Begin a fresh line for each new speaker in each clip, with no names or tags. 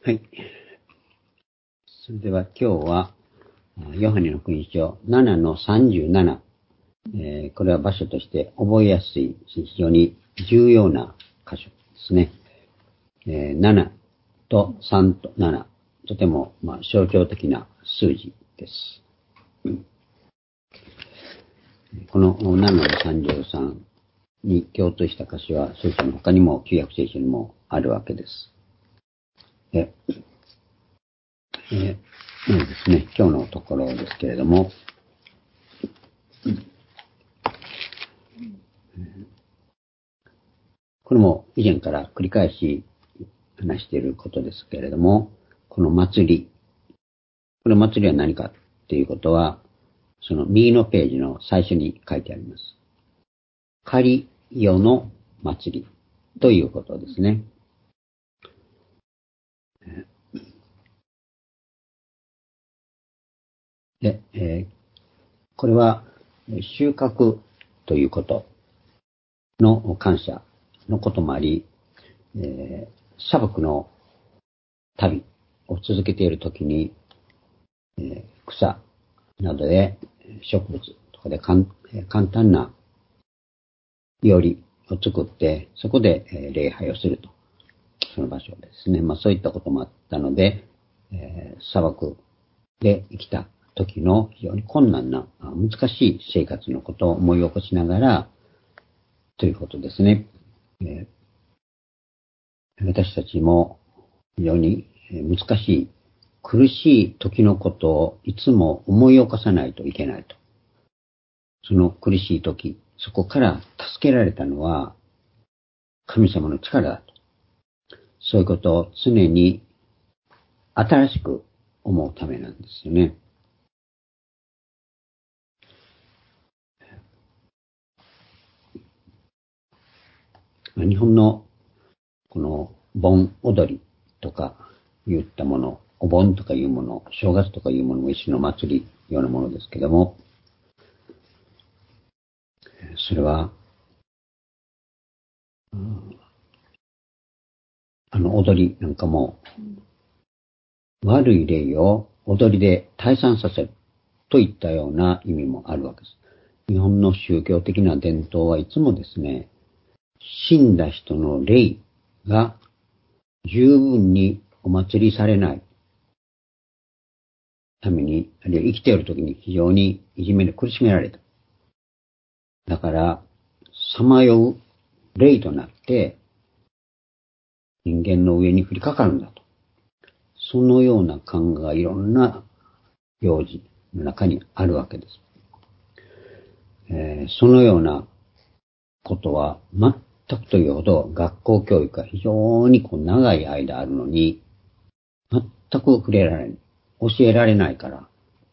はい。それでは今日は、ヨハネの福音書7の37、これは場所として覚えやすい、非常に重要な箇所ですね。7と3と7、とても、象徴的な数字です。この7の33に共通した箇所は聖書の他にも旧約聖書にもあるわけです。ですね、今日のところですけれども、これも以前から繰り返し話していることですけれども、この祭り、この祭りは何かっていうことは、その右のページの最初に書いてあります。カリヨの祭りということですね。で、これは収穫ということの感謝のこともあり、砂漠の旅を続けているときに、草などで植物とかで簡単な料理を作って、そこで礼拝をすると。その場所ですね。そういったこともあったので、砂漠で生きた時の非常に困難な、難しい生活のことを思い起こしながら、ということですね。私たちも非常に難しい、苦しい時のことをいつも思い起こさないといけないと。その苦しい時、そこから助けられたのは神様の力だと。そういうことを常に新しく思うためなんですよね。日本のこの盆踊りとか言ったもの、お盆とかいうもの、正月とかいうものも一種の祭りようなものですけども、それは、踊りなんかも悪い霊を踊りで退散させるといったような意味もあるわけです。日本の宗教的な伝統はいつもですね、死んだ人の霊が十分にお祭りされないために、あるいは生きている時に非常にいじめで苦しめられた。だから、さまよう霊となって人間の上に降りかかるんだと。そのような考えがいろんな行事の中にあるわけです。そのようなことは全くというほど学校教育が非常に長い間あるのに、全く触れられない、教えられないから、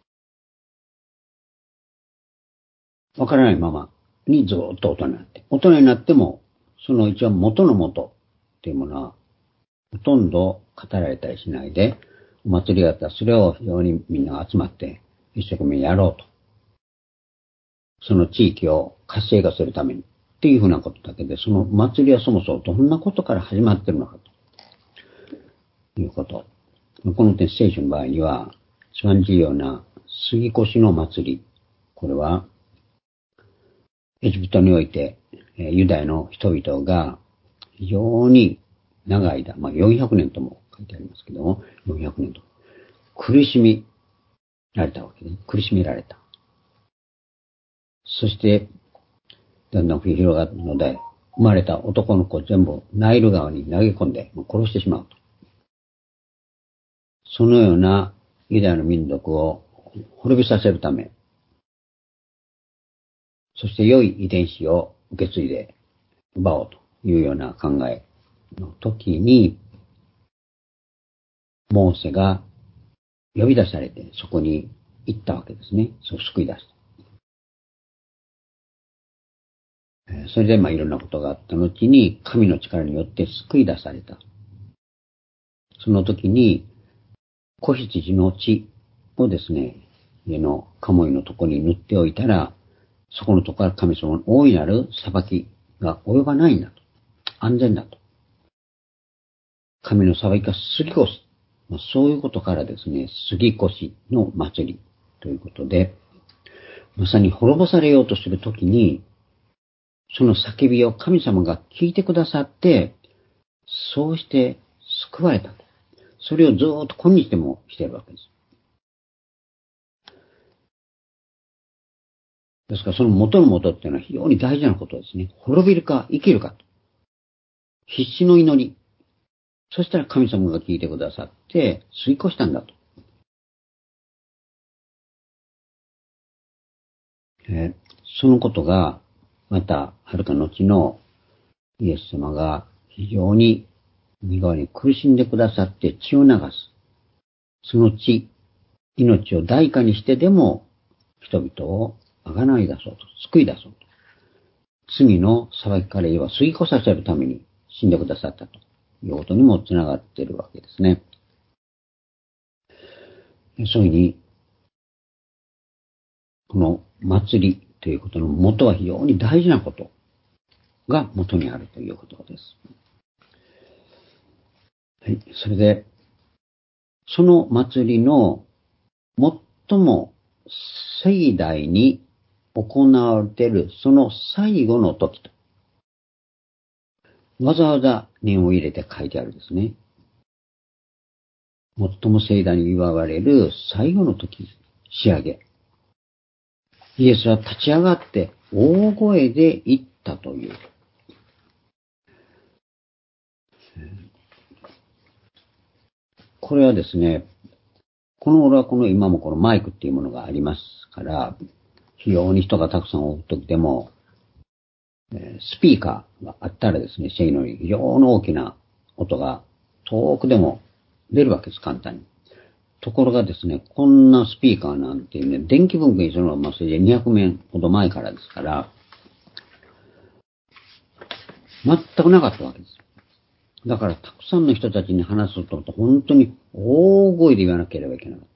わからないままにずっと大人になって。大人になっても、その一応元の元っていうものは、ほとんど語られたりしないで、お祭りがあったらそれを非常にみんなが集まって一生懸命やろうと。その地域を活性化するためにっていうふうなことだけで、その祭りはそもそもどんなことから始まっているのかということ。この点聖書の場合には、一番重要な杉越の祭り。これは、エジプトにおいてユダヤの人々が非常に長い間、400年とも書いてありますけども、400年と苦しみられたわけです。苦しめられた。そして、だんだん広がるので、生まれた男の子を全部ナイル川に投げ込んで殺してしまうと。そのようなユダヤの民族を滅びさせるため、そして良い遺伝子を受け継いで奪おうというような考えの時に、モーセが呼び出されてそこに行ったわけですね。そう救い出した。それでいろんなことがあった後に神の力によって救い出された。その時に子羊の血をですね、家の鴨居のところに塗っておいたら、そこのところから神様の大いなる裁きが及ばないんだと。安全だと。神の裁きが過ぎ越すそういうことからですね、杉越の祭りということで、まさに滅ぼされようとするときに、その叫びを神様が聞いてくださって、そうして救われたと。それをずーっと今日でもしているわけです。ですからその元の元っていうのは非常に大事なことですね。滅びるか生きるかと。必死の祈り。そしたら神様が聞いてくださって吸い越したんだと。そのことがまたはるか後のイエス様が非常に身代わりに苦しんでくださって血を流す。その血、命を代価にしてでも人々を贖い出そうと、救い出そうと。罪の裁きから言えば吸い越させるために死んでくださったということにもつながっているわけですね。そういうふうに、この祭りということの元は非常に大事なことが元にあるということです。はい。それで、その祭りの最も盛大に行われているその最後の時と、わざわざ念を入れて書いてあるんですね。最も盛大に祝われる最後の時、仕上げ。イエスは立ち上がって大声で言ったという。これはですね、俺は今もこのマイクっていうものがありますから、非常に人がたくさんおるときでも、スピーカーがあったらですね、シェイのように非常に大きな音が遠くでも出るわけです、簡単に。ところがですね、こんなスピーカーなんていうね、電気分解するのはそれで200年ほど前からですから、全くなかったわけです。だからたくさんの人たちに話すと本当に大声で言わなければいけなかった。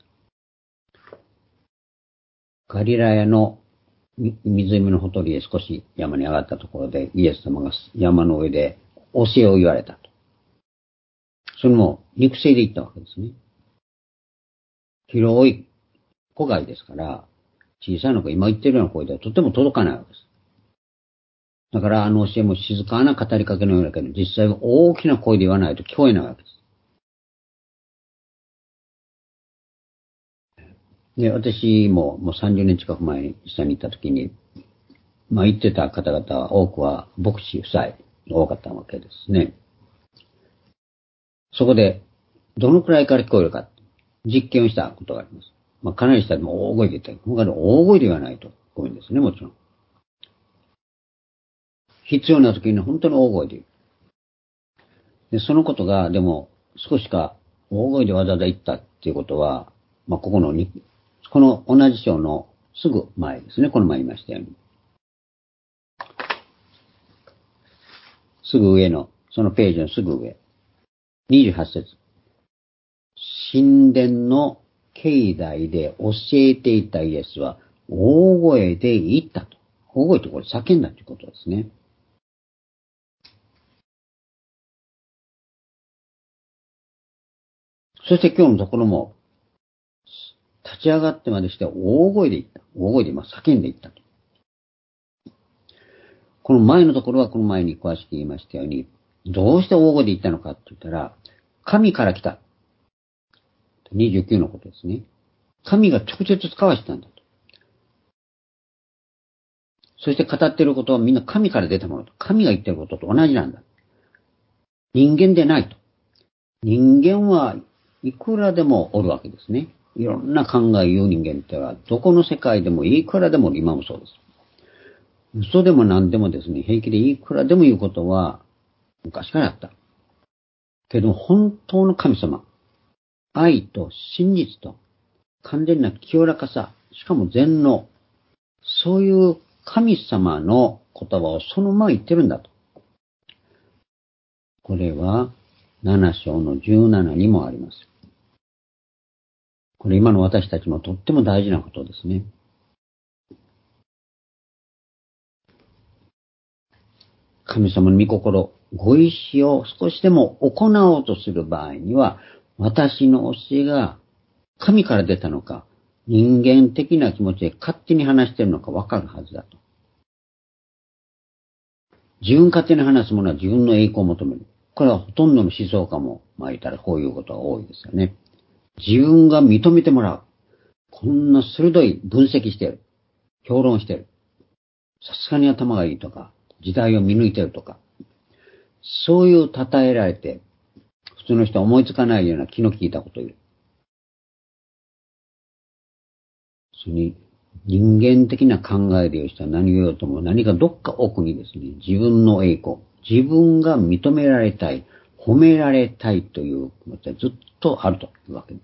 ガリラヤの湖のほとりへ少し山に上がったところでイエス様が山の上で教えを言われたと。それも肉声で言ったわけですね。広い戸外ですから、小さいのが今言ってるような声ではとても届かないわけです。だから教えも静かな語りかけのようだけど、実際は大きな声で言わないと聞こえないわけです。で、私ももう30年近く前に下に行った時に、言ってた方々は多くは牧師夫妻が多かったわけですね。そこで、どのくらいから聞こえるか、実験をしたことがあります。かなり下でも大声で言ったり、他で大声で言わないとごめんですね、もちろん。必要な時に本当に大声で言う。で、そのことが、でも、少しか大声でわざわざ言ったっていうことは、この同じ章のすぐ前ですね、この前言いましたように。すぐ上の、そのページのすぐ上。28節。神殿の境内で教えていたイエスは大声で言ったと。大声ってこれ叫んだということですね。そして今日のところも、立ち上がってまでして大声で言った。大声で叫んで言ったと。この前のところはこの前に詳しく言いましたように、どうして大声で言ったのかって言ったら、神から来た。29のことですね。神が直接使わせたんだと。そして語っていることはみんな神から出たものと。神が言っていることと同じなんだ。人間でないと。人間はいくらでもおるわけですね。いろんな考え言う人間っては、どこの世界でもいくらでも今もそうです。嘘でも何でもですね、平気でいくらでも言うことは昔からあった。けど本当の神様、愛と真実と完全な清らかさ、しかも全能、そういう神様の言葉をそのまま言ってるんだと。これは7章の17にもあります。これ今の私たちもとっても大事なことですね。神様の御心、ご意志を少しでも行おうとする場合には、 私の教えが神から出たのか、人間的な気持ちで勝手に話しているのかわかるはずだと。自分勝手に話すものは自分の栄光を求める。これはほとんどの思想家も、言ったらこういうことが多いですよね。自分が認めてもらう。こんな鋭い分析してる。評論してる。さすがに頭がいいとか、時代を見抜いてるとか、そういう称えられて、普通の人は思いつかないような気の利いたことを言う。それに、人間的な考えで言う人は何を言おうとも何かどっか奥にですね、自分の栄光、自分が認められたい、褒められたいという気持ちはずっとあるというわけです。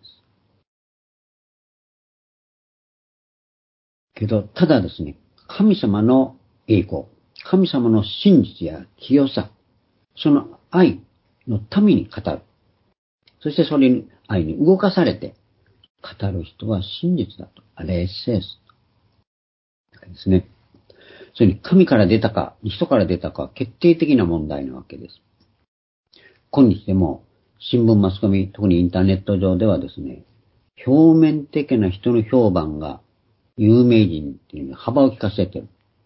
けど、ただですね、神様の栄光、神様の真実や清さ、その愛のために語る。そしてそれに愛に動かされて語る人は真実だと。アレッセース。ですね。それに神から出たか、人から出たかは決定的な問題なわけです。今日でも新聞マスコミ、特にインターネット上ではですね、表面的な人の評判が有名人っていうのに幅を利かせてる。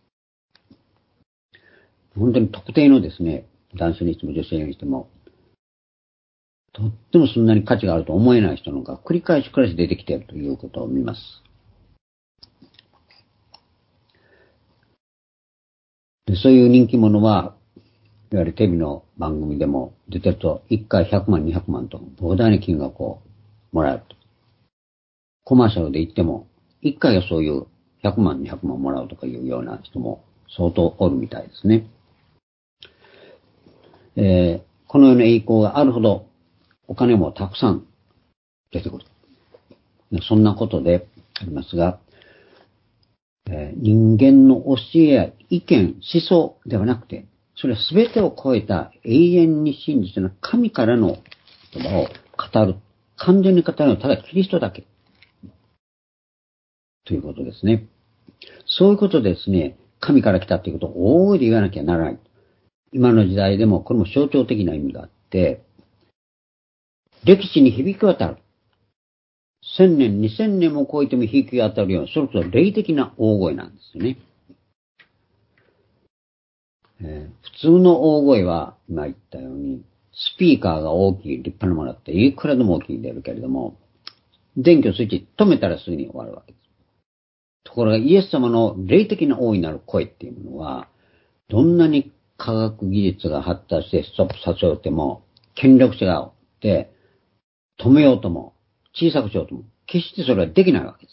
本当に特定のですね、男性にしても女性にしても、とってもそんなに価値があると思えない人のが繰り返し出てきているということを見ます。でそういう人気者は、いわゆるテレビの番組でも出てると、1回100万、200万と膨大な金額をもらうと。コマーシャルで言っても、1回がそういう100万、200万もらうとかいうような人も相当おるみたいですね。このような栄光があるほど、お金もたくさん出てくる。そんなことでありますが、人間の教えや意見、思想ではなくて、それは全てを超えた永遠に真実な神からの言葉を語る。完全に語るのはただキリストだけ。ということですね。そういうことですね、神から来たということを大いで言わなきゃならない。今の時代でもこれも象徴的な意味があって、歴史に響き渡る。1000年、2000年も超えても響き渡るような、それこそ霊的な大声なんですよね。普通の大声は、今言ったように、スピーカーが大きい立派なものだっていくらでも大きい出るけれども、電気をスイッチ止めたらすぐに終わるわけです。ところがイエス様の霊的な大いなる声っていうものは、どんなに科学技術が発達してストップさせようとも、権力者がおって、止めようとも、小さくしようとも、決してそれはできないわけです。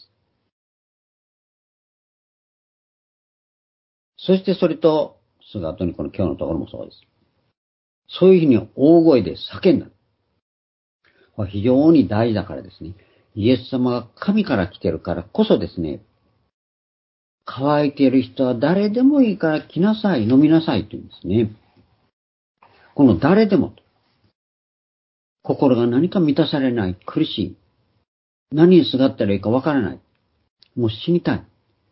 そしてそれと、すぐ後にこの今日のところもそうです。そういうふうに大声で叫んだ。これ非常に大事だからですね。イエス様が神から来てるからこそですね、乾いている人は誰でもいいから来なさい、飲みなさいと言うんですね。この誰でも、心が何か満たされない、苦しい。何にすがったらいいかわからない。もう死にたい。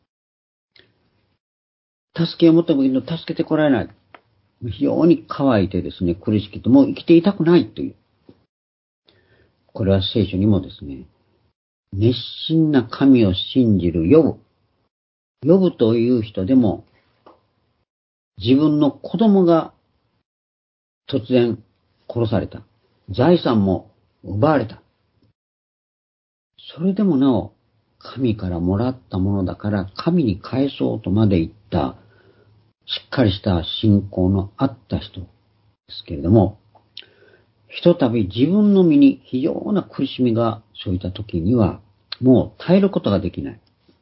助けを求めるけど助けてこられない。非常に乾いてですね、苦しくてもう生きていたくないという。これは聖書にもですね、熱心な神を信じるヨブという人でも、自分の子供が突然殺された。財産も奪われた。それでもなお、神からもらったものだから神に返そうとまで言った、しっかりした信仰のあった人ですけれども、ひとたび自分の身に非常な苦しみが生じた時には、もう耐えることができない。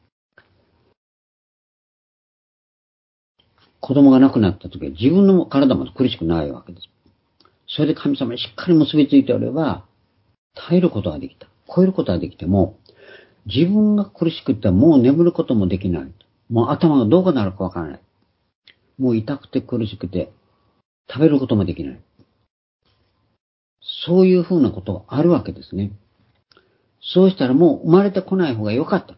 子供が亡くなった時は自分の体も苦しくないわけです。それで神様にしっかり結びついておれば、耐えることができた。超えることができても、自分が苦しくてもう眠ることもできない。もう頭がどうかなるかわからない。もう痛くて苦しくて食べることもできない。そういうふうなことがあるわけですね。そうしたらもう生まれてこない方が良かったと。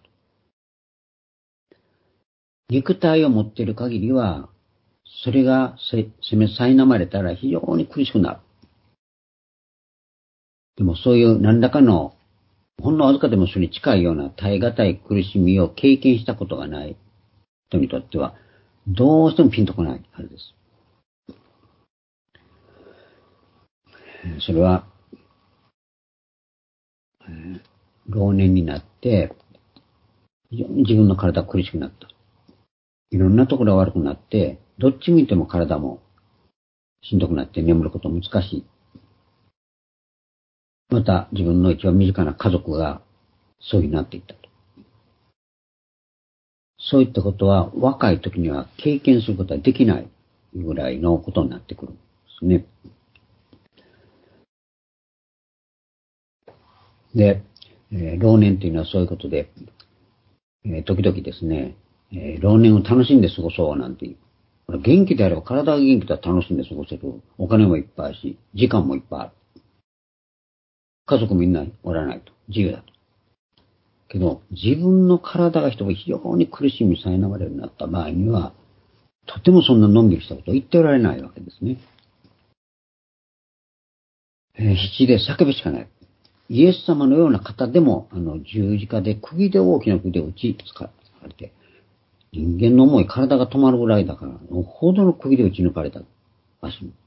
肉体を持っている限りは、それが苛まれたら非常に苦しくなる。 でもそういう何らかの、ほんのわずかでもそれに近いような耐え難い苦しみを経験したことがない人にとっては、どうしてもピンとこないはずです。それは、老年になって、非常に自分の体が苦しくなった。いろんなところが悪くなって、どっち見ても体もしんどくなって眠ること難しい。また自分の一番身近な家族がそういうになっていったと。そういったことは若い時には経験することはできないぐらいのことになってくるんですね。で、老年というのはそういうことで、時々ですね、老年を楽しんで過ごそうなんていう。元気であれば、体が元気だったら楽しんで過ごせる。お金もいっぱいあるし、時間もいっぱいある。家族みんなおらないと。自由だと。けど、自分の体が人が非常に苦しみ苛まれるようになった場合には、とてもそんなのんびりしたことを言っておられないわけですね。必死で叫ぶしかない。イエス様のような方でも、十字架で釘で大きな釘で打ちつかれて、人間の思い、体が止まるぐらいだから、ほどの釘で打ち抜かれた足に。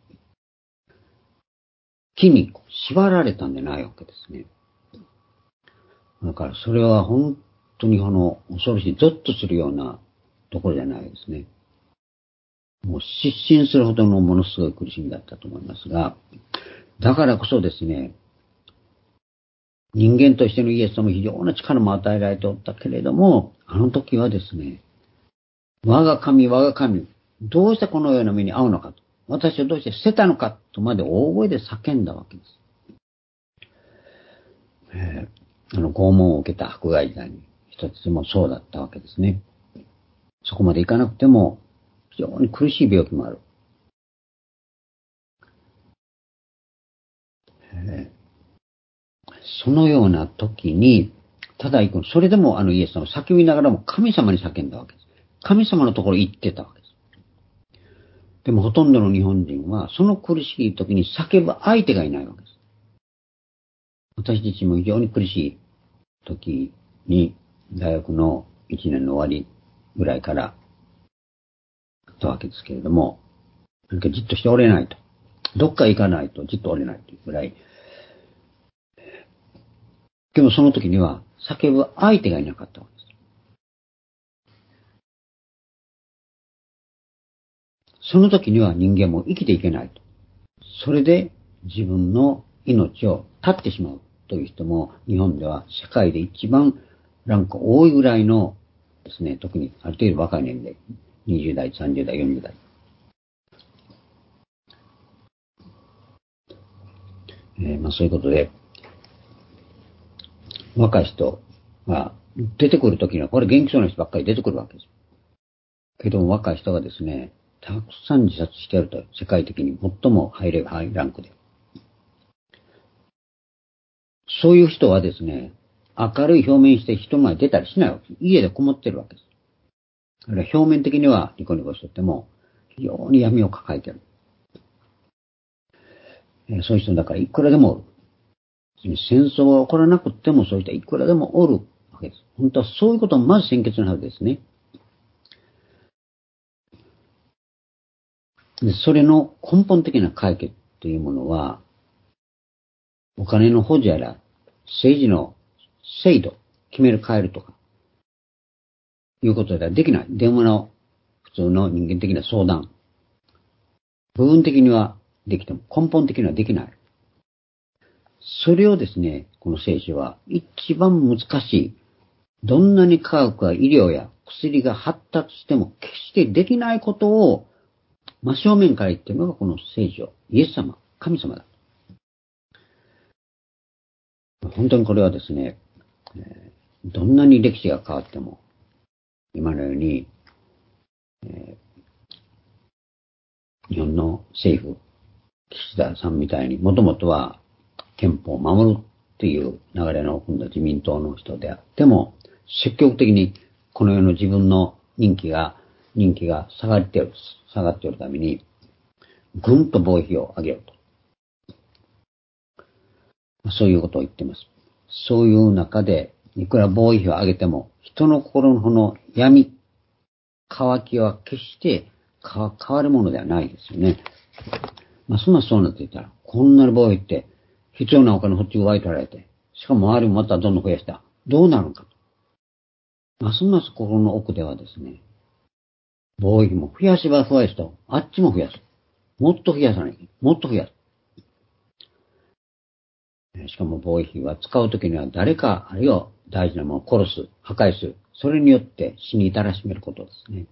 木に縛られたんでないわけですね。だからそれは本当に恐ろしい、ゾッとするようなところじゃないですね。もう失神するほどのものすごい苦しみだったと思いますが、だからこそですね、人間としてのイエス様も非常な力も与えられておったけれども、あの時はですね、我が神、我が神、どうしてこのような目に遭うのかと。私をどうして捨てたのかとまで大声で叫んだわけです。拷問を受けた迫害罪に一つもそうだったわけですね。そこまでいかなくても非常に苦しい病気もある。そのような時に、ただそれでもイエス様は叫びながらも神様に叫んだわけです。神様のところに行ってたわけです。でもほとんどの日本人はその苦しい時に叫ぶ相手がいないわけです。私自身も非常に苦しい時に大学の1年の終わりぐらいからあったわけですけれども、なんかじっとしておれないと。どっか行かないとじっとおれないというぐらい。でもその時には叫ぶ相手がいなかったわけです。その時には人間も生きていけないと。それで自分の命を絶ってしまうという人も日本では世界で一番ランク多いぐらいのですね、特にある程度若い年齢、20代、30代、40代。そういうことで、若い人が出てくるときには、これ元気そうな人ばっかり出てくるわけです。けども若い人がですね、たくさん自殺してやると、世界的に最もハイランクで。そういう人はですね、明るい表面して人前に出たりしないわけです。家でこもってるわけです。あれは表面的にはニコニコしてても、非常に闇を抱えている。そういう人だからいくらでもおる。戦争が起こらなくてもそういう人はいくらでもおるわけです。本当はそういうこともまず先決のはずですね。でそれの根本的な解決というものは、お金の補助やら、政治の制度、決める変えるとか、いうことではできない。電話の普通の人間的な相談。部分的にはできても根本的にはできない。それをですね、この聖書は一番難しい。どんなに科学や医療や薬が発達しても決してできないことを真正面から言っているのがこの聖書。イエス様、神様だ。本当にこれはですね、どんなに歴史が変わっても、今のように、日本の政府、岸田さんみたいにもともとは憲法を守るっていう流れの今度は自民党の人であっても、積極的にこの世の自分の人気が下がっているために、ぐんと防衛費を上げようと。 そういうことを言ってます。そういう中で、いくら防衛費を上げても、人の心のこの闇、渇きは決して変わるものではないですよね。ますますそうなっていったら、こんなに防衛費って必要なお金こっち奪い取られて、しかも周りもまたどんどん増やした。どうなるのかと。ますます心の奥ではですね、防衛費も増やせば増やすと、あっちも増やす。もっと増やさない。もっと増やす。しかも防衛費は使うときには誰か、あるいは大事なものを殺す、破壊する。それによって死に至らしめることですね。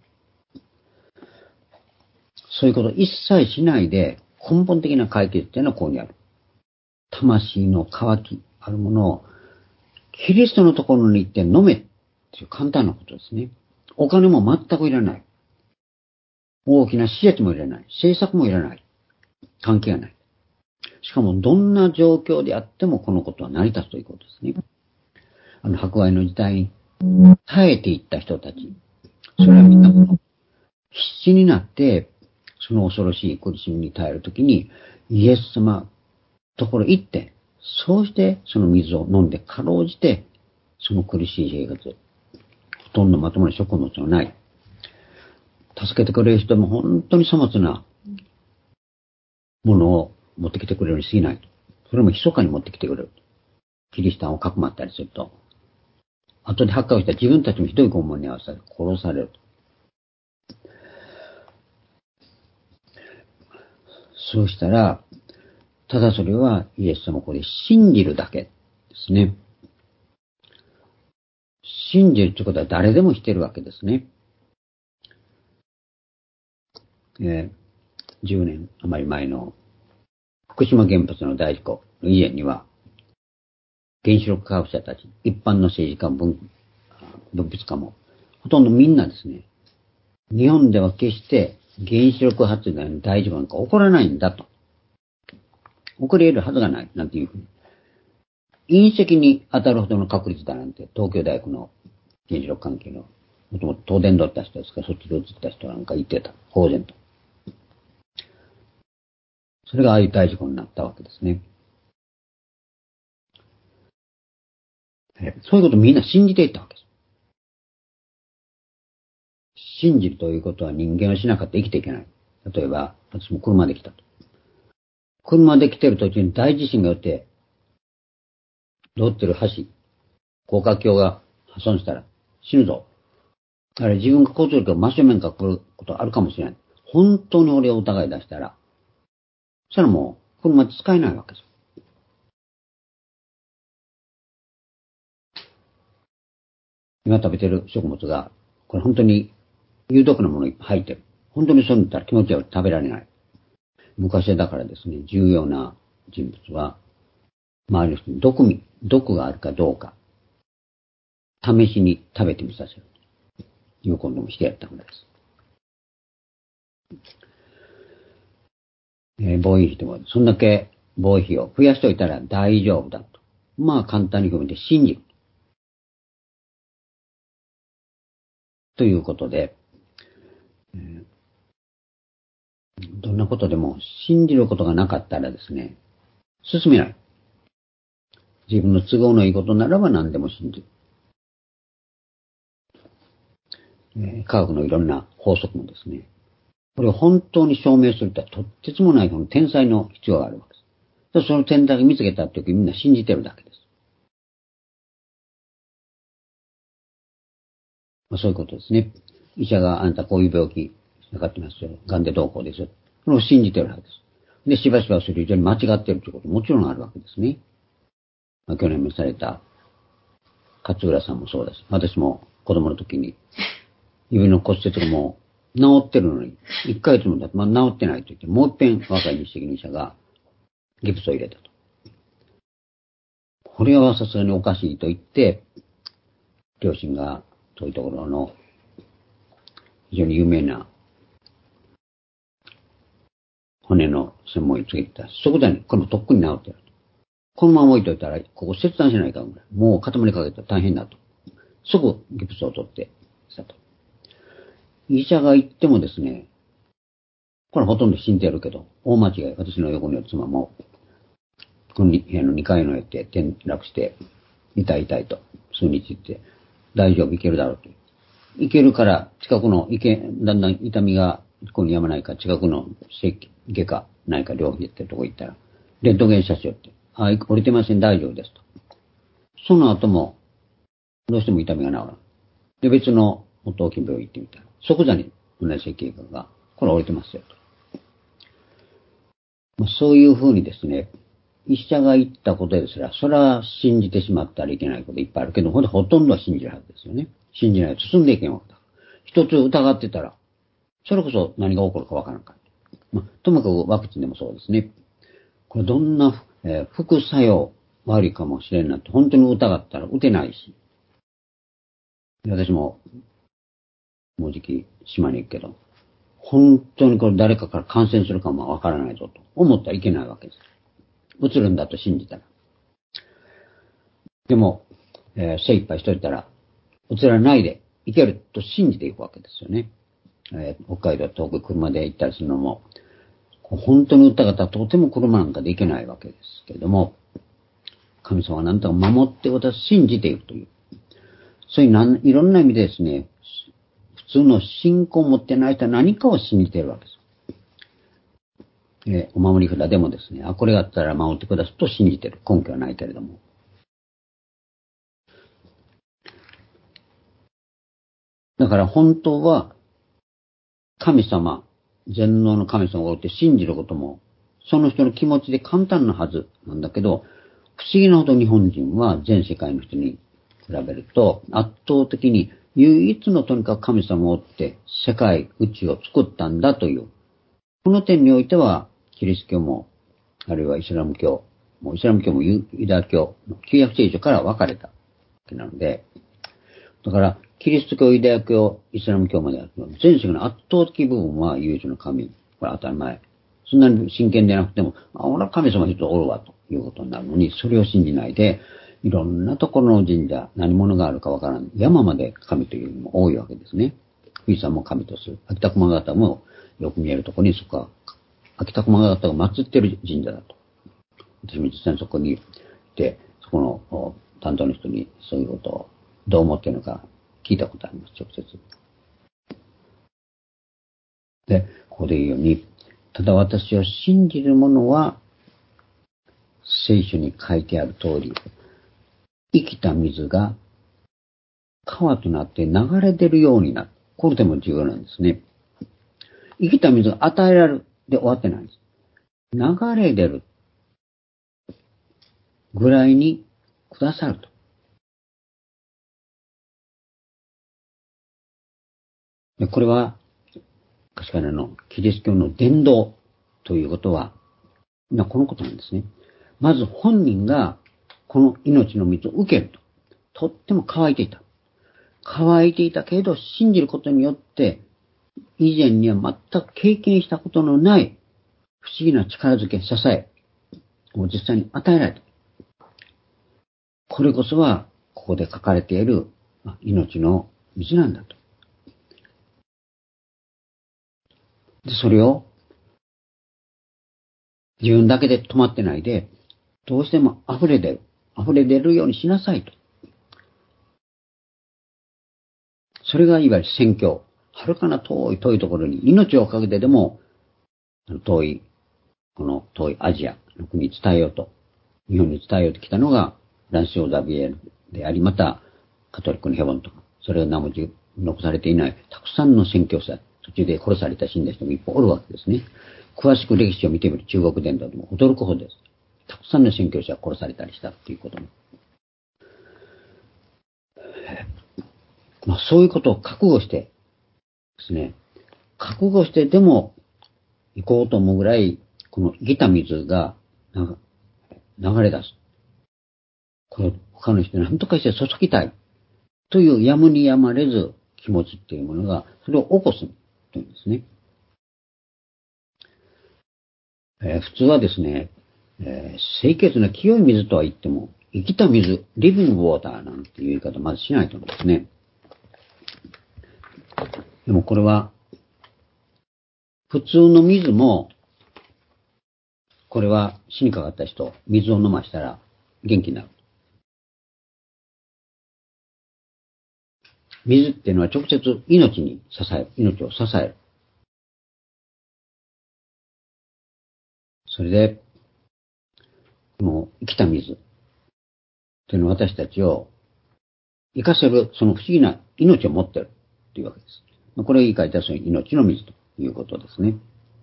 そういうことを一切しないで根本的な解決っていうのはここにある。魂の渇きあるものをキリストのところに行って飲めっていう簡単なことですね。お金も全くいらない。大きな施設もいらない。政策もいらない。関係がない。しかもどんな状況であってもこのことは成り立つということですね。迫害の時代に耐えていった人たち。それはみんな必死になって、その恐ろしい苦しみに耐えるときに、イエス様ところ行って、そうしてその水を飲んで、かろうじて、その苦しい生活、ほとんどまともな食物がない。助けてくれる人も本当に粗末なものを持ってきてくれるに過ぎない。それも密かに持ってきてくれる。キリシタンをかくまったりすると、後で発火をした自分たちもひどい拷問に合わせて殺されると。そうしたら、ただそれはイエス様をここで信じるだけですね。信じるということは誰でもしてるわけですね。10年余り前の福島原発の大事故の以前には、原子力科学者たち、一般の政治家、文筆家も、ほとんどみんなですね、日本では決して原子力発電の大事故なんか起こらないんだと。起こり得るはずがない、なんていうふうに。隕石に当たるほどの確率だなんて、東京大学の原子力関係の、もともと東電だった人ですから、そっちで移った人なんか言ってた。公然と。それがああいう大事故になったわけですね。そういうことをみんな信じていったわけです。信じるということは人間はしなかったら生きていけない。例えば、私も車で来たと。車で来てる途中に大地震がよって、通ってる橋、高架橋が破損したら死ぬぞ。あれ自分が交通力が真正面から来ることあるかもしれない。本当に俺を疑い出したら、そしたらもう車使えないわけです。今食べてる食物が、これ本当に有毒なものいっぱい入ってる。本当にそう見たら気持ち悪く食べられない。昔だからですね、重要な人物は、周りの人に毒があるかどうか、試しに食べてみさせる。いうこともしてやったぐらいです。防衛費でも、そんだけ防衛費を増やしておいたら大丈夫だと。まあ簡単に含めて信じる。ということで、どんなことでも信じることがなかったらですね、進めない。自分の都合のいいことならば何でも信じる。科学のいろんな法則もですね、これを本当に証明するとはとってつもないこの天才の必要があるわけです。その天才が見つけたときみんな信じてるだけです。そういうことですね。医者があんたこういう病気かかってますよ。癌でどうこうですよ。それを信じてるはずです。で、しばしばそれ以上に間違っているということももちろんあるわけですね。去年召された勝浦さんもそうです。私も子供の時に指の骨折がもう治ってるのに、1ヶ月も経って、治ってないと言って、もう一遍若い日責任者がギプスを入れたと。これはさすがにおかしいと言って、両親がそういうところの非常に有名な骨の専門医に告げてた。そこでこれもとっくに治ってる。このまま置いといたら、ここ切断しないかんぐらい。もう固まりかけたら大変だと。すぐギプスを取ってしたと。医者が言ってもですね、これほとんど信じてるけど、大間違い。私の横にいる妻も、 この部屋の2階のへって転落して、痛いと、数日行って、大丈夫いけるだろうと。いけるから、近くの、だんだん痛みが、ここにやまないから、近くの外科、内科、療費ってとこ行ったら、レントゲン写真って、降りてません、大丈夫ですと。その後も、どうしても痛みが治らない。で、別の元大きい病院行ってみたら、即座に同じ整形外科が、これ降りてますよと。そういうふうにですね、医者が言ったことですら、それは信じてしまったらいけないこといっぱいあるけど、ほとんどは信じるはずですよね。信じないと進んでいけんわけだ。一つ疑ってたら、それこそ何が起こるかわからんから。ともかくワクチンでもそうですね。これどんな、副作用悪いかもしれんなって本当に疑ったら打てないし。私も、もうじき島に行くけど、本当にこれ誰かから感染するかもわからないぞと思ったらいけないわけです。移るんだと信じたら。でも、精一杯しといたら、移らないでいけると信じていくわけですよね。北海道遠く車で行ったりするのも、本当に打った方はとても車なんかで行けないわけですけれども、神様は何とか守って私は信じていくという。そういういろんな意味でですね、普通の信仰を持ってない人は何かを信じているわけです。お守り札でもですね、これがあったら守ってくださいと信じている。根拠はないけれども。だから本当は、神様、全能の神様がおって信じることも、その人の気持ちで簡単なはずなんだけど、不思議なほど日本人は全世界の人に比べると、圧倒的に唯一のとにかく神様をおって世界、宇宙を作ったんだという、この点においては、キリスト教も、あるいはイスラム教もユダヤ教の旧約聖書から分かれたわけなので、だから、キリスト教、ユダヤ教、イスラム教まであると、全世界の圧倒的部分は唯一の神。これ当たり前。そんなに真剣でなくても、俺は神様一つおるわということになるのに、それを信じないで、いろんなところの神社、何者があるかわからん。山まで神というのも多いわけですね。富士山も神とする。秋田駒形もよく見えるところに、そこは、秋田駒形が祀っている神社だと。私も実際にそこに行って、そこの担当の人にそういうことをどう思っているのか聞いたことあります、直接。で、ここで言うように、ただ私を信じる者は、聖書に書いてある通り、生きた水が川となって流れ出るようになる。これでも重要なんですね。生きた水が与えられるで終わってないんです。流れ出るぐらいにくださると。でこれは、確かにキリスト教の伝道ということは、このことなんですね。まず本人がこの命の水を受けると。とっても乾いていた。乾いていたけれど信じることによって、以前には全く経験したことのない不思議な力づけ、支えを実際に与えられた。これこそは、ここで書かれている命の水なんだと。で、それを自分だけで止まってないで、どうしても溢れ出るようにしなさいと。それがいわゆる宣教。はるかな遠いところに命をかけてでも、この遠いアジアの国に伝えようと、日本に伝えようと来たのが、ランシオ・ザビエルであり、また、カトリックのヘボンとか、それを名も残されていない、たくさんの宣教者、途中で殺された死んだ人も一方おるわけですね。詳しく歴史を見てみる中国伝道でも驚くほどです。たくさんの宣教者が殺されたりしたっていうことも。そういうことを覚悟してですね、覚悟してでも行こうと思うぐらい、この生きた水が流れ出す。これ他の人に何とかして注ぎたいというやむにやまれず気持ちっていうものが、それを起こすというんですね。普通はですね、清潔な清い水とは言っても、生きた水、リビングウォーターなんていう言い方まずしないと思うんですね。でもこれは、普通の水も、 これは死にかかった人、水を飲ましたら元気になる。水っていうのは直接命を支える。それで、この生きた水っていうのは私たちを生かせる、その不思議な命を持っているというわけです。これを言い換えたらその命の水ということですね。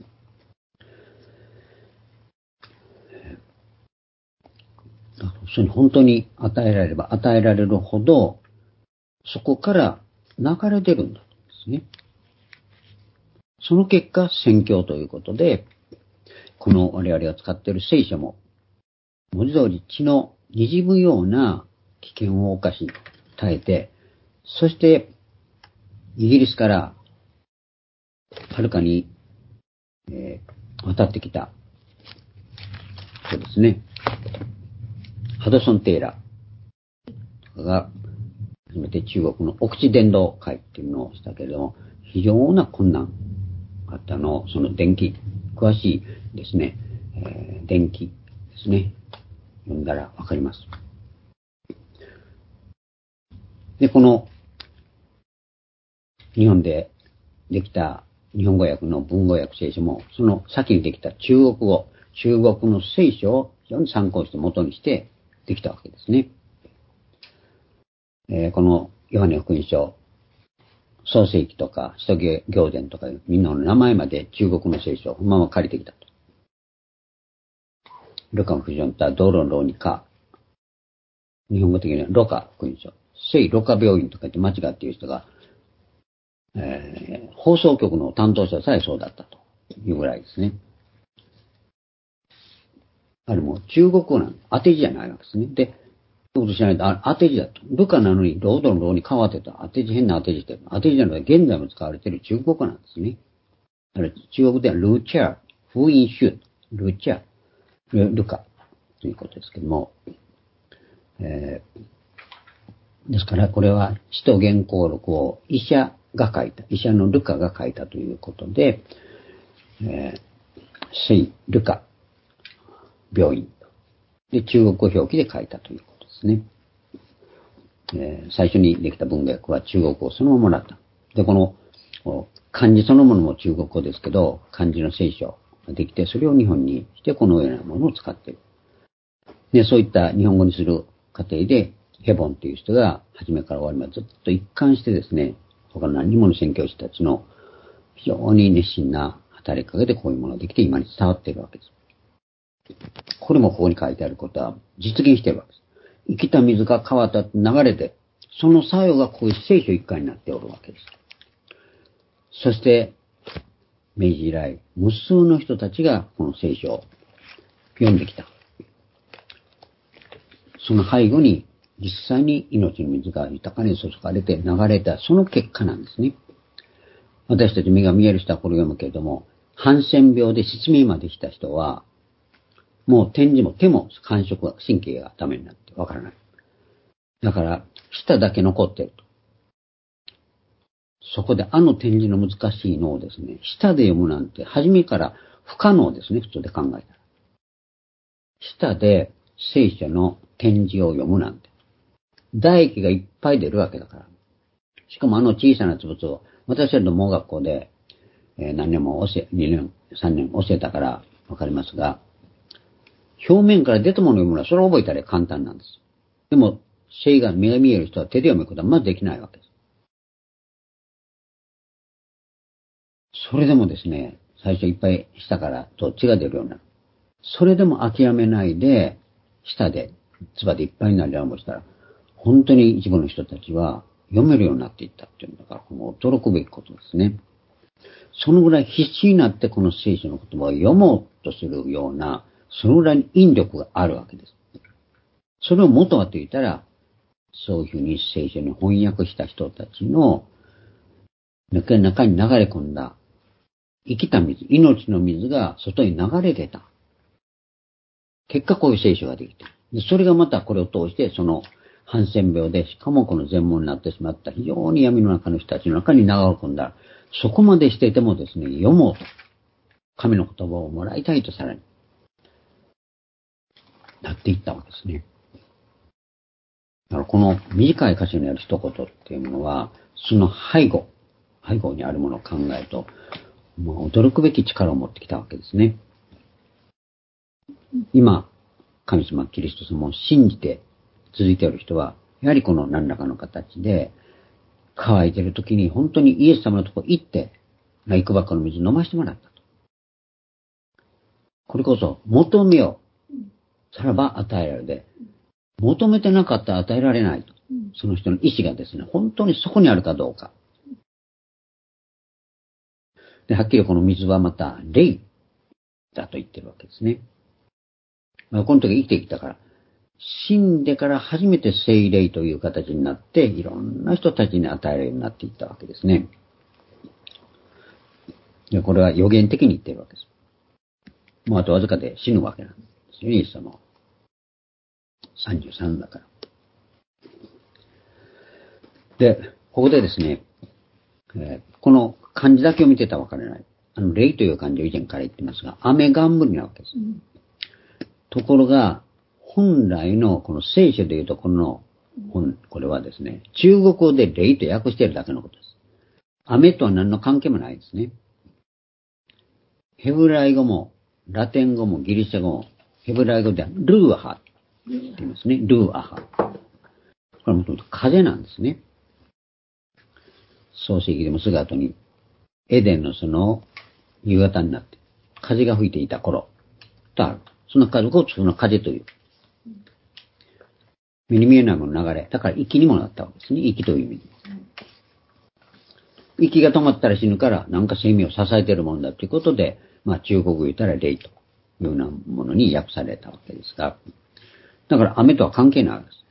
本当に与えられれば与えられるほど、そこから流れ出るんだですね。その結果、宣教ということで、この我々が使っている聖書も、文字通り血の滲むような危険を冒し、耐えて、そして、イギリスからはるかに、渡ってきた、そうですね、ハドソン・テイラーが、初めて中国の奥地伝道会っていうのをしたけれども、非常な困難があったのを、その電気、詳しいですね、電気ですね、読んだらわかります。で、この、日本でできた日本語訳の文語訳聖書も、その先にできた中国語、中国の聖書を非常に参考して元にしてできたわけですね。このヨハネ福音書、創世記とか使徒行伝とかみんなの名前まで中国の聖書をまま借りてきたと。ルカの福音書は道路の路にか、日本語的にはロカ福音書、聖ロカ病院とか言って間違っている人が、放送局の担当者さえそうだったというぐらいですね。あれも中国語なの。当て字じゃないわけですね。で、そういうことしないと、当て字だと。ルカなのに、ロードのローに変わってた。当て字、変な当て字って。当て字なので、現在も使われている中国語なんですね。だから中国ではルーチャー、福音書、ルーチャー、ルカということですけども、ですから、これは使徒原稿録を医者が書いた、医者のルカが書いたということで、聖ルカ病院で中国語表記で書いたということですね。最初にできた文学は中国語そのままだった。で、この漢字そのものも中国語ですけど、漢字の聖書ができて、それを日本にしてこのようなものを使っている。で、そういった日本語にする過程で、ヘボンという人が初めから終わりまでずっと一貫してですね、他の何人もの宣教師たちの非常に熱心な働きかけでこういうものができて今に伝わっているわけです。これもここに書いてあることは実現しているわけです。生きた水が川と流れて、その作用がこういう聖書一貫になっておるわけです。そして、明治以来、無数の人たちがこの聖書を読んできた。その背後に実際に命の水が豊かに注がれて流れたその結果なんですね。私たち目が見える人はこれを読むけれども、ハンセン病で失明までした人は、もう点字も手も感触が、神経がダメになってわからない。だから、舌だけ残っていると。そこで点字の難しいのをですね、舌で読むなんて初めから不可能ですね、普通で考えたら。舌で聖書の点字を読むなんて。唾液がいっぱい出るわけだから。しかも小さな粒々を、私は盲学校で、何年も2年、3年教えたからわかりますが、表面から出たものを読むのは、それを覚えたら簡単なんです。でも、目が見える人は手で読むことはまずできないわけです。それでもですね、最初いっぱい舌からと血が出るようになる。それでも諦めないで、舌で、唾でいっぱいになりようとしたら、本当に一部の人たちは読めるようになっていったっていうんだから、もう驚くべきことですね。そのぐらい必死になってこの聖書の言葉を読もうとするような、そのぐらいに引力があるわけです。それを元はと言ったら、そういうふうに聖書に翻訳した人たちの中に流れ込んだ生きた水、命の水が外に流れ出た。結果こういう聖書ができて、それがまたこれを通してそのハンセン病で、しかもこの全盲になってしまった非常に闇の中の人たちの中に流れ込んだ。そこまでしていてもですね、読もうと。神の言葉をもらいたいとさらに。 なっていったわけですね。だからこの短い歌詞にある一言っていうものは、その背後にあるものを考えると、もう驚くべき力を持ってきたわけですね。今、神様、キリスト様を信じて続いている人は、やはりこの何らかの形で、乾いている時に本当にイエス様のところ行って、幾ばっかの水飲ませてもらったと。これこそ、求めよう。さらば与えられて、求めてなかったら与えられないと。その人の意志がですね、本当にそこにあるかどうか。で、はっきりこの水はまた、霊だと言ってるわけですね。この時生きてきたから、死んでから初めて聖霊という形になって、いろんな人たちに与えられるようになっていったわけですね。で、これは予言的に言ってるわけです。もうあとわずかで死ぬわけなんですよ、イエス様は。33だから。で、ここでですね、この漢字だけを見てたらわからない。霊という漢字を以前から言ってますが、雨冠なわけです。ところが、本来のこの聖書でいうとこの本、これはですね、中国語で霊と訳しているだけのことです。雨とは何の関係もないですね。ヘブライ語も、ラテン語も、ギリシャ語も、ヘブライ語ではルーアハって言いますね。ルーアハ。これはもともと風なんですね。創世記でもすぐ後に、エデンのその夕方になって、風が吹いていた頃とある。その風をその風という。目に見えないものの流れ。だから息にもなったわけですね。息という意味。息が止まったら死ぬから、なんか生命を支えているものだということで、中国語言ったら霊というようなものに訳されたわけですが、だから雨とは関係ないわけです。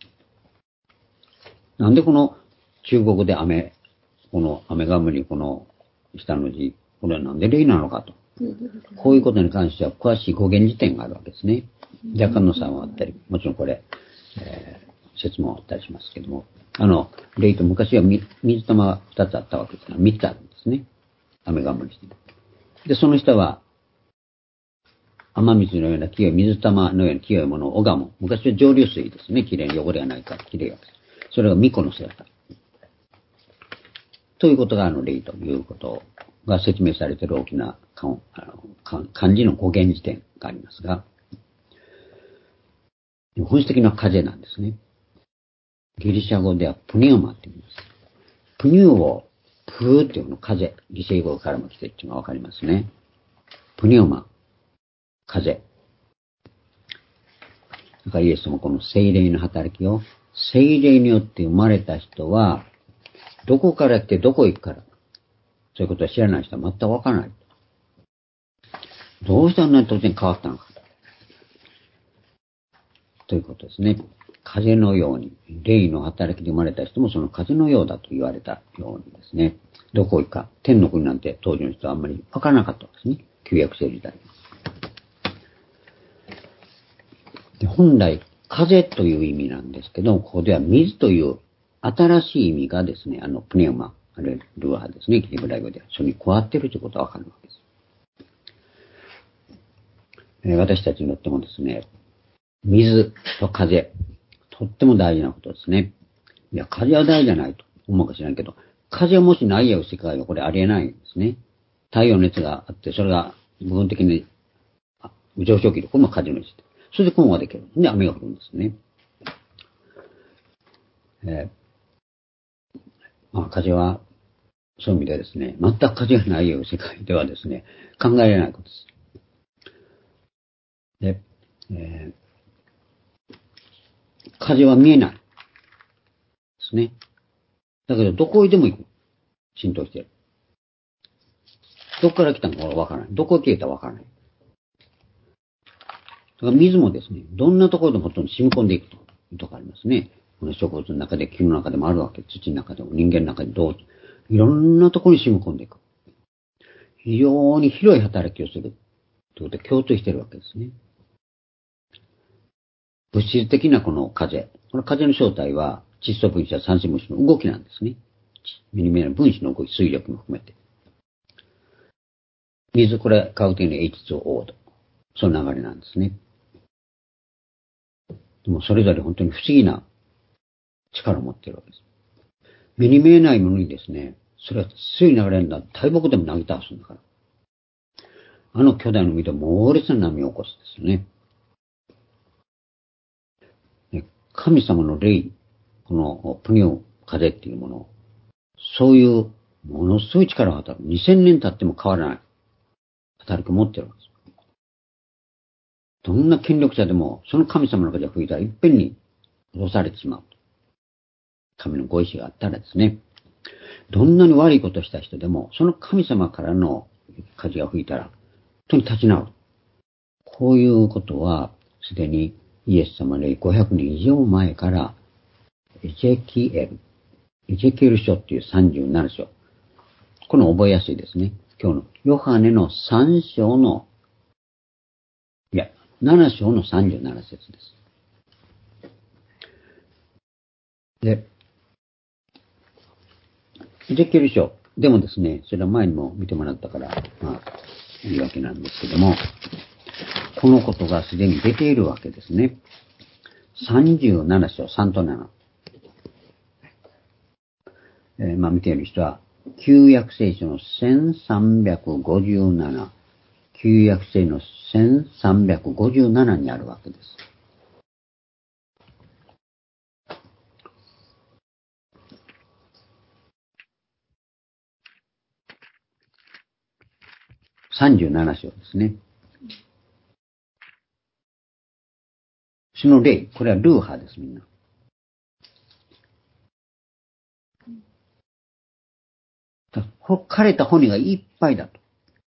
なんでこの中国語で雨、この雨冠、この下の字、これはなんで霊なのかと。こういうことに関しては詳しい語源辞典があるわけですね。若干の差はあったり、もちろんこれ、説もあったりしますけども、霊と昔は水玉が2つあったわけですが、3つあるんですね。雨冠して。で、その下は、雨水のような清い、水玉のような清いものを拝む。昔は蒸留水ですね。きれいに汚れがないからきれいわけです。それが巫女の姿。ということが霊ということが説明されている大きな漢字の語源辞典がありますが、本質的な風なんですね。ギリシャ語ではプニウマって言います。プニューをプーっていうの風、ギリシャ語からも来てるっていうのがわかりますね。プニウマ、風。だからイエスもこの聖霊の働きを、聖霊によって生まれた人は、どこから来てどこ行くから、そういうことは知らない人は全くわからない。どうしてあんなに突然変わったのか。ということですね。風のように、霊の働きで生まれた人もその風のようだと言われたようにですね、どこ行くか、天の国なんて当時の人はあんまりわからなかったんですね。旧約聖時代。で本来、風という意味なんですけど、ここでは水という新しい意味がですね、プネウマ、あるいはルアーですね、ヘブライ語では、それに加わっているということがわかるわけです。私たちにとってもですね、水と風、とっても大事なことですね。いや、風は大事じゃないと思うかもしれないけど、風はもしないよう世界はこれありえないんですね。太陽熱があって、それが部分的に上昇気流、これも風の熱で。それで雲ができる。で、雨が降るんですね。風は、そういう意味でですね、全く風がないよう世界ではですね、考えられないことです。で、風は見えない。ですね。だけど、どこへでも行く。浸透している。どこから来たのかわからない。どこへ消えたかわからない。だから水もですね、どんなところでもほとんど染み込んでいくというところがありますね。この植物の中で、木の中でもあるわけ。土の中でも、人間の中でいろんなところに染み込んでいく。非常に広い働きをする。ということで共通しているわけですね。物質的なこの風。この風の正体は窒素分子や酸性分子の動きなんですね。目に見えない分子の動き、水力も含めて。水、これ、化学的に H2O と。その流れなんですね。 でもそれぞれ本当に不思議な力を持っているわけです。目に見えないものにですね、それは水流れるんだ。大木でもなぎ倒すんだから。あの巨大な海で猛烈な波を起こすんですよね。神様の霊、このプニュー風っていうもの、そういうものすごい力を働く。2000年経っても変わらない働きを持っているわけです。どんな権力者でも、その神様の風が吹いたらいっぺんに落とされてしまう。神のご意志があったらですね、どんなに悪いことをした人でも、その神様からの風が吹いたら、本当に立ち直る。こういうことは、すでにイエス様で500年以上前から、エゼキエル書っていう37章。この覚えやすいですね。今日のヨハネの3章の、7章の37節です。で、エゼキエル書。でもですね、それは前にも見てもらったから、いいわけなんですけども、このことがすでに出ているわけですね。37章3と7。見ている人は、旧約聖書の1357、旧約聖書の1357にあるわけです。37章ですね。その霊、これはルーハです、みんな。枯れた骨がいっぱいだと。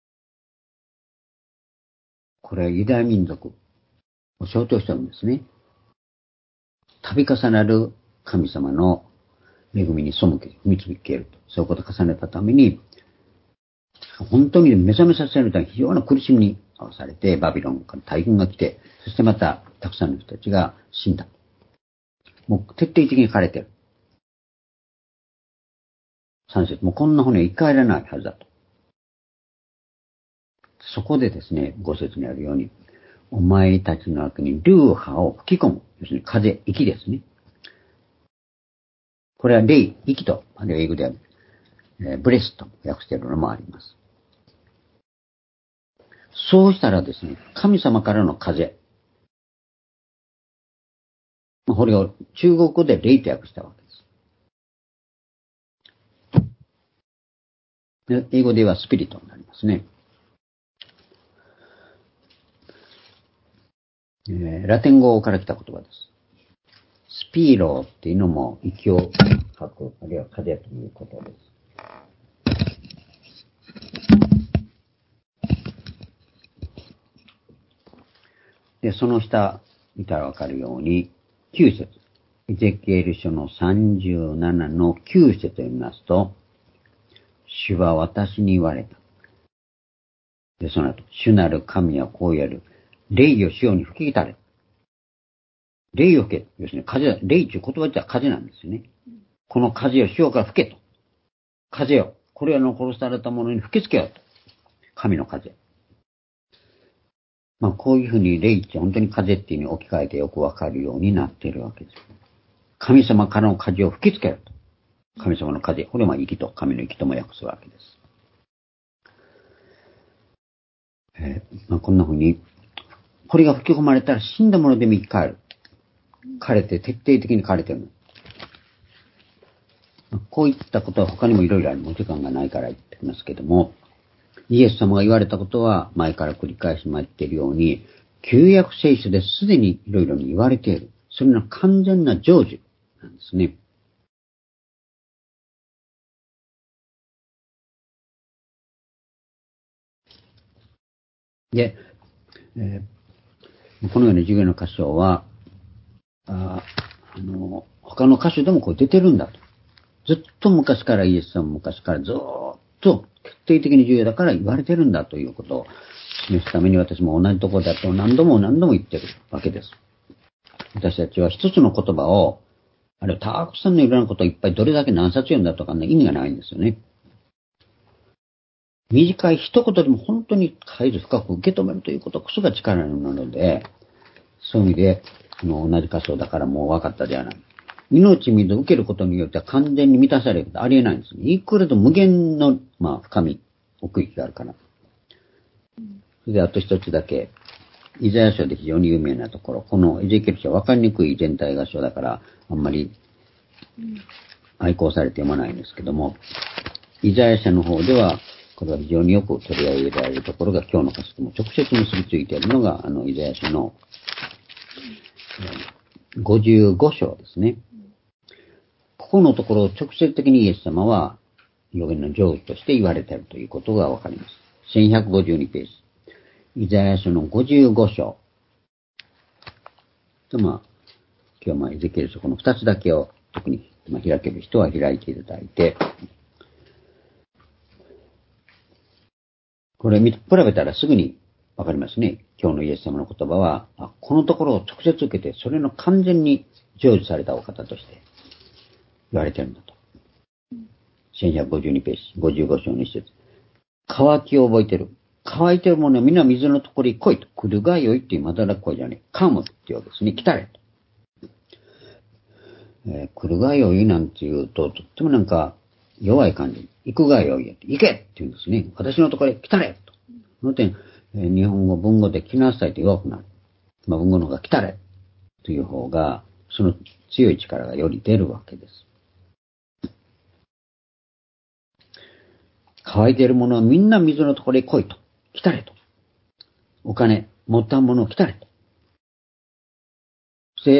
これはユダヤ民族を象徴してるんですね。度重なる神様の恵みに背け、踏みつけると。そういうことを重ねたために、本当に目覚めさせるために非常な苦しみに遭わされて、バビロンから大軍が来て、そしてまたたくさんの人たちが死んだ。もう徹底的に枯れてる。3節、もうこんな骨は生き返らないはずだと。そこでですね、5節にあるように、お前たちの中にルーハを吹き込む。要するに風、息ですね。これは霊、息と、英語では、ブレスと訳しているのもあります。そうしたらですね、神様からの風。これを中国語で霊と訳したわけです。英語ではスピリットになりますね。ラテン語から来た言葉です。スピーローっていうのも息を吐く、あるいは風ということです。で、その下見たらわかるように、9節。エゼキエル書の37の9節を読みますと、主は私に言われた。で、その後、主なる神はこうやる。霊を潮に吹きたれ。霊を吹け。要するに風、霊という言葉自体は風なんですよね。この風を潮から吹けと。風を。これらの殺されたものに吹きつけようと。神の風。こういうふうに霊って本当に風っていうのに置き換えてよくわかるようになっているわけです。神様からの風を吹きつけると。神様の風。これは息と、神の息とも訳すわけです。こんなふうに、これが吹き込まれたら死んだものでも生き返る。枯れて、徹底的に枯れてる。こういったことは他にもいろいろある。もう時間がないから言ってきますけども、イエス様が言われたことは前から繰り返し言っているように、旧約聖書ですでにいろいろに言われている。それの完全な成就なんですね。で、このような授業の箇所は、他の箇所でもこう出てるんだと。ずっと昔からイエス様も昔からずっと決定的に重要だから言われてるんだということを示すために私も同じところだと何度も言ってるわけです。私たちは一つの言葉を、あれたくさんのいろんなことをいっぱいどれだけ何冊読んだとかね、意味がないんですよね。短い一言でも本当に絶えず深く受け止めるということこそが力になるので、そういう意味で、 の同じ箇所だからもう分かったではない。命水を受けることによっては完全に満たされることはありえないんですね。いくらと無限の、深み、奥行きがあるから。それであと一つだけ、イザヤ書で非常に有名なところ、このエゼキエル書は分かりにくい全体が書だから、あんまり愛好されて読まないんですけども、イザヤ書の方では、これは非常によく取り上げられるところが今日の箇所とも直接結びついているのが、イザヤ書の55章ですね。ここのところを直接的にイエス様は預言の成就として言われているということがわかります。1152ページ。イザヤ書の55章。と今日はエゼキエル書この2つだけを特に開ける人は開いていただいて、これ比べたらすぐにわかりますね。今日のイエス様の言葉は、このところを直接受けて、それの完全に成就されたお方として言われているんだと。1152ページ、55章の一節。渇きを覚えてる。乾いてるものはみんな水のところに来いと。来るがよいっていうまだら声じゃねえ。カムっていうわけですね。来たれと。来るがよいなんて言うと、とってもなんか弱い感じ。行くがよい。行けって言うんですね。私のところへ来たれと。その点、日本語、文語で来なさいと弱くなる。文語の方が来たれという方が、その強い力がより出るわけです。乾いているものはみんな水のところへ来いと。来たれと。お金、持ったものを来たれと。そして、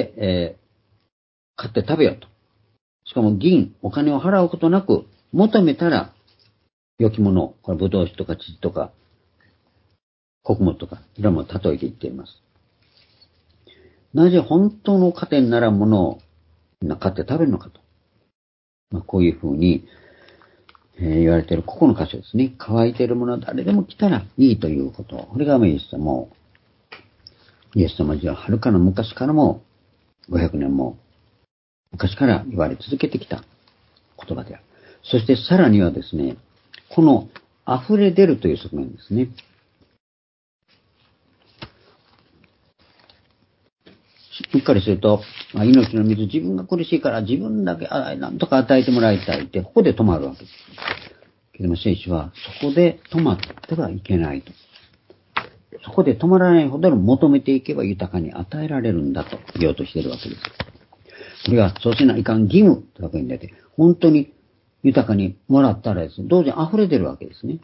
買って食べようと。しかも銀、お金を払うことなく、求めたら、良きもの、これブドウ酒とか土とか、穀物とか、いろんなものを例えて言っています。なぜ本当の糧にならんものを買って食べるのかと。こういうふうに、言われているここの箇所ですね。乾いているものは誰でも来たらいいということ。これがイエス様じゃはるかの昔からも、500年も昔から言われ続けてきた言葉である。そしてさらにはですね、この溢れ出るという側面ですね。うっかりすると、命の水、自分が苦しいから自分だけなんとか与えてもらいたいって、ここで止まるわけです。けども聖書はそこで止まってはいけないと。そこで止まらないほど求めていけば豊かに与えられるんだと言おうとしているわけです。これはそうしないかん義務というわけに出て、本当に豊かにもらったらですね、同時に溢れてるわけですね。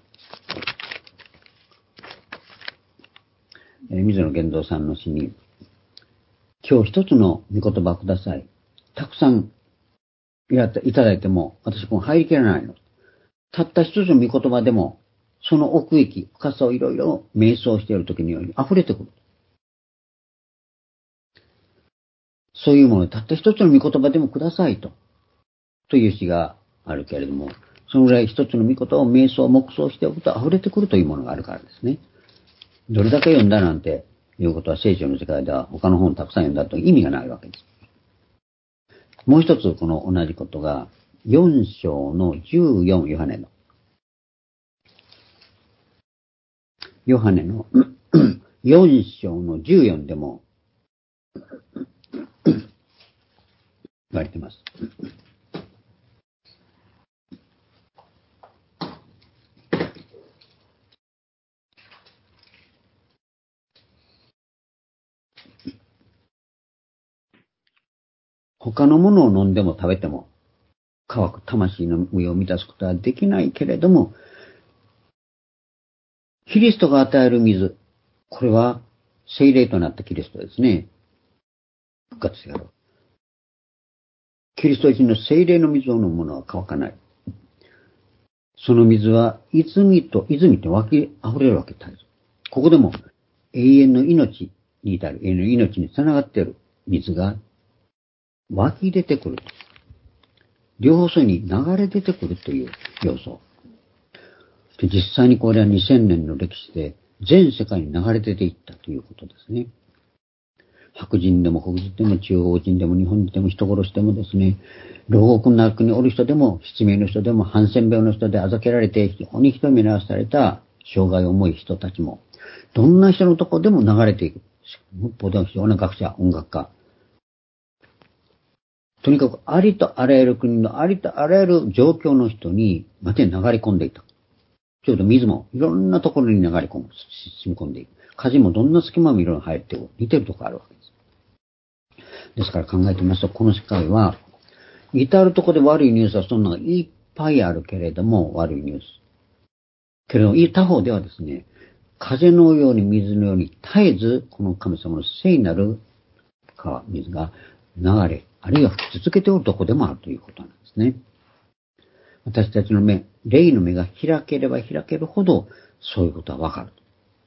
水野玄三さんの詩に、今日一つの御言葉ください。たくさんいただいても、私も入りきらないの。たった一つの御言葉でも、その奥行き、深さをいろいろ瞑想しているときにより溢れてくる。そういうものをたった一つの御言葉でもくださいという詩があるけれども、そのぐらい一つの御言葉を瞑想、黙想しておくと溢れてくるというものがあるからですね。どれだけ読んだなんていうことは聖書の世界では他の本をたくさん読んだと意味がないわけです。もう一つこの同じことが4章の14ヨハネの4章の14でも言われています。他のものを飲んでも食べても乾く魂の飢えを満たすことはできないけれども、キリストが与える水、これは聖霊となったキリストですね。復活せよ。キリスト自身の聖霊の水を飲むものは乾かない。その水は泉と湧き溢れるわけです。ここでも永遠の命に至る、永遠の命につながっている水が湧き出てくる。両方層に流れ出てくるという要素。で実際にこれは2000年の歴史で全世界に流れ出ていったということですね。白人でも黒人でも中央人でも日本人でも人殺しでもですね、牢獄の中におる人でも失明の人でもハンセン病の人であざけられて非常に人目流された障害重い人たちもどんな人のところでも流れていく。非常な学者、音楽家、 とにかくありとあらゆる国のありとあらゆる状況の人にまで流れ込んでいた。ちょうど水もいろんなところに流れ込む、染み込んでいく。風もどんな隙間もいろいろ入って似てるところあるわけです。ですから考えてみますと、この世界は、至るところで悪いニュースはそんなのがいっぱいあるけれども、悪いニュース。けれども、他方ではですね、風のように水のように絶えず、この神様の聖なる川、水が流れ、あるいは吹き続けておるところでもあるということなんですね。私たちの目、霊の目が開ければ開けるほど、そういうことはわかる。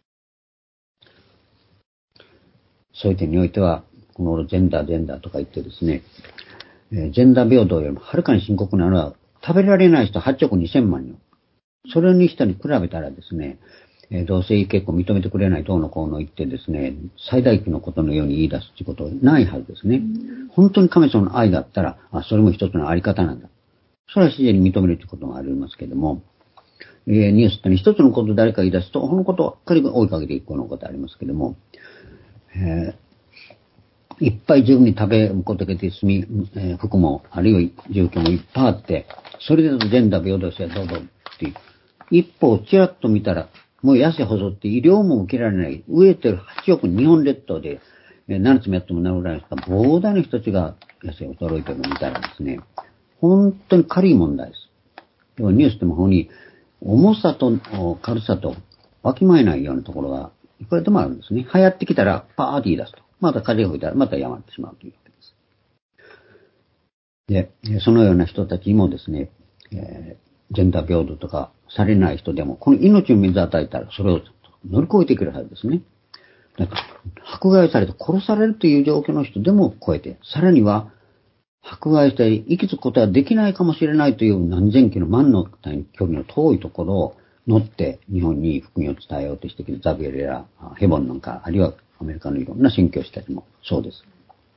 そういう点においては、このジェンダーとか言ってですね、ジェンダー平等よりもはるかに深刻なのは、食べられない人8億2000万人。それに人に比べたらですね、同性結婚認めてくれないどうのこうの言ってですね、最大級のことのように言い出すということはないはずですね。本当に神様の愛があったら、それも一つのあり方なんだ。それは自然に認めるということがありますけれども、ニュースって一つのことを誰か言い出すと、このことばっかり追いかけていくようなことありますけれども、いっぱい十分に食べることができて、服も、あるいは住居もいっぱいあって、それでジェンダー平等性はどうぞっていう。一方、ちらっと見たら、もう痩せ細って医療も受けられない、飢えてる8億日本列島で、7つもやってもなるぐらいの人が、膨大な人たちが痩せ衰えてるのを見たらですね、本当に軽い問題です。でもニュースでも方に、重さと軽さとわきまえないようなところが、いくらでもあるんですね。流行ってきたら、パーって言い出すと。また風が吹いたら、またやまってしまうというわけです。で、そのような人たちもですね、ジェンダー平等とかされない人でも、この命を水を与えたら、それを乗り越えていけるはずですね。だから迫害されて殺されるという状況の人でも超えて、さらには、迫害したり、生きつくことはできないかもしれないという何千キロ万の距離の遠いところを乗って日本に福音を伝えようとしてきたザビエルやヘボンなんか、あるいはアメリカのいろんな宣教師たちもそうです。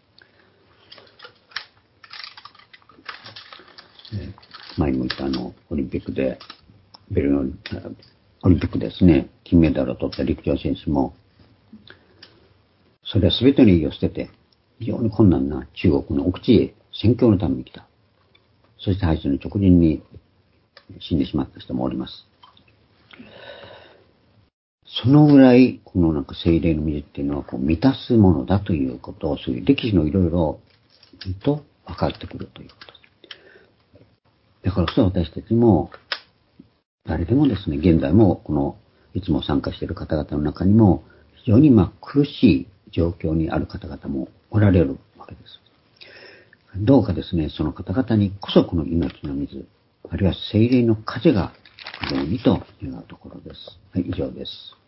前にも言ったオリンピックで、ベルリンオリンピックですね、金メダルを取った陸上選手も、それは全ての意義を捨てて、非常に困難な中国の奥地へ宣教のために来た。そして敗戦の直前に死んでしまった人もおります。そのぐらい、この聖霊の水っていうのは満たすものだということを、そういう歴史のいろいろと分かってくるということです。だからこそ私たちも、誰でもですね、現在もいつも参加している方々の中にも、非常に苦しい状況にある方々もおられるわけです。どうかですね、その方々にこそこの命の水、あるいは聖霊の風が吹くようにと願うところです。はい、以上です。